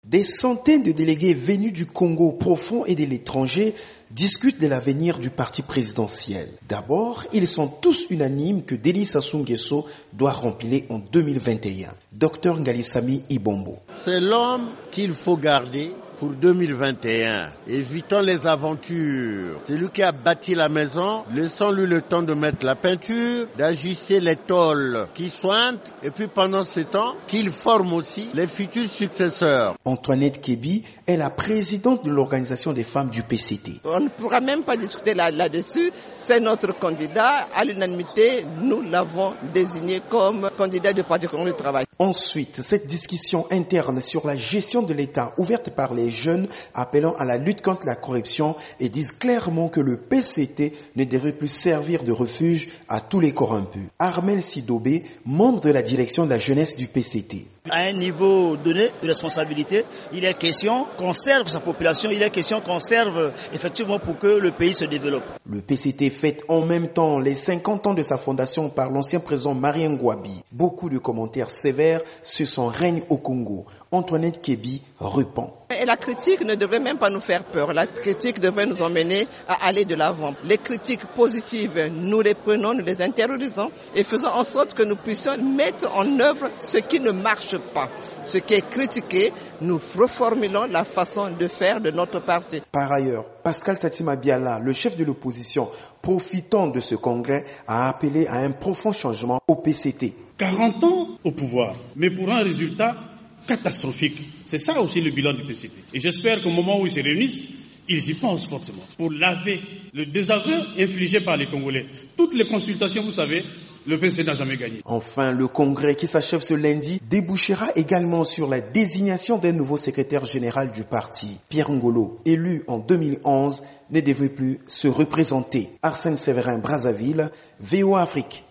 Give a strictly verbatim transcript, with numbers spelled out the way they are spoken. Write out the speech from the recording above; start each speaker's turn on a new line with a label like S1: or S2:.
S1: Des centaines de délégués venus du Congo profond et de l'étranger discutent de l'avenir du parti présidentiel. D'abord, ils sont tous unanimes que Denis Sassou Nguesso doit remplir en deux mille vingt et un. Docteur Ngalisami Ibombo.
S2: C'est l'homme qu'il faut garder pour deux mille vingt et un. Évitons les aventures. C'est lui qui a bâti la maison. Laissons-lui le temps de mettre la peinture, d'ajuster les tôles qui sointent. Et puis pendant ce temps, qu'il forme aussi les futurs successeurs.
S1: Antoinette Kebi est la présidente de l'organisation des femmes du P C T.
S3: On ne pourra même pas discuter là, là-dessus. C'est notre candidat. À l'unanimité, nous l'avons désigné comme candidat du Parti congolais du travail.
S1: Ensuite, cette discussion interne sur la gestion de l'État ouverte par les jeunes appelant à la lutte contre la corruption et disent clairement que le P C T ne devrait plus servir de refuge à tous les corrompus. Armel Sidobé, membre de la direction de la jeunesse du P C T.
S4: À un niveau donné de responsabilité, il est question qu'on serve sa population, il est question qu'on serve effectivement pour que le pays se développe.
S1: Le P C T fête en même temps les cinquante ans de sa fondation par l'ancien président Marien Ngouabi. Beaucoup de commentaires sévères sur son règne au Congo. Antoinette Kebi répond.
S3: Et la critique ne devrait même pas nous faire peur. La critique devrait nous emmener à aller de l'avant. Les critiques positives, nous les prenons, nous les intériorisons et faisons en sorte que nous puissions mettre en œuvre ce qui ne marche pas. Ce qui est critiqué, nous reformulons la façon de faire de notre parti.
S1: Par ailleurs, Pascal Satima Biala, le chef de l'opposition, profitant de ce congrès, a appelé à un profond changement au P C T.
S5: quarante ans au pouvoir, mais pour un résultat catastrophique. C'est ça aussi le bilan du P C T. Et j'espère qu'au moment où ils se réunissent, ils y pensent fortement pour laver le désaveu infligé par les Congolais. Toutes les consultations, vous savez, le P C T n'a jamais gagné.
S1: Enfin, le congrès qui s'achève ce lundi débouchera également sur la désignation d'un nouveau secrétaire général du parti. Pierre Ngolo, élu en deux mille onze, ne devrait plus se représenter. Arsène Séverin, Brazzaville, V O A Afrique.